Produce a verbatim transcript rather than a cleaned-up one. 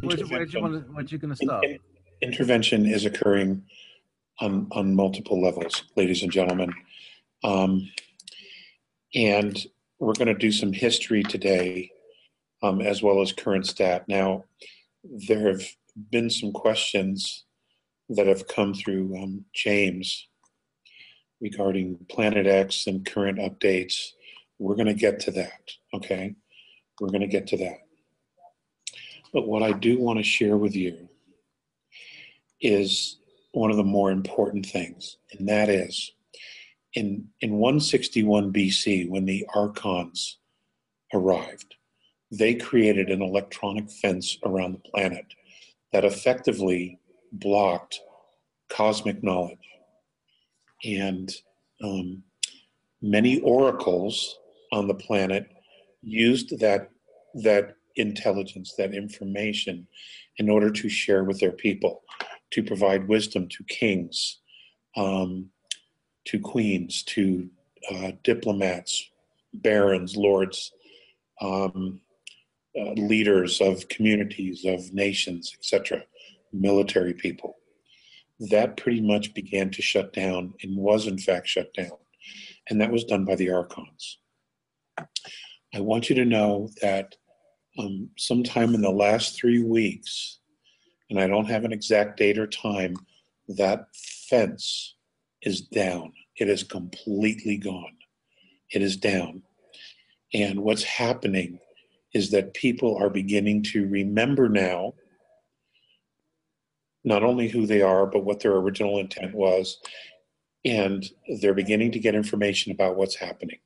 Where'd you, where'd you intervention, want to, what you going to in- stop? in- intervention is occurring on, on multiple levels, ladies and gentlemen. Um, and we're going to do some history today, um, as well as current stat. Now, there have been some questions that have come through um, James regarding Planet X and current updates. We're going to get to that, okay? We're going to get to that. But what I do want to share with you is one of the more important things, and that is in, in one sixty-one B C, when the Archons arrived, they created an electronic fence around the planet that effectively blocked cosmic knowledge. And um, many oracles on the planet used that, that intelligence, that information, in order to share with their people, to provide wisdom to kings, um, to queens, to uh, diplomats, barons, lords, um, uh, leaders of communities, of nations, et cetera, military people. That pretty much began to shut down and was in fact shut down. And that was done by the Archons. I want you to know that um, sometime in the last three weeks, and I don't have an exact date or time, that fence is down. It is completely gone. It is down. And what's happening is that people are beginning to remember now not only who they are, but what their original intent was. And they're beginning to get information about what's happening.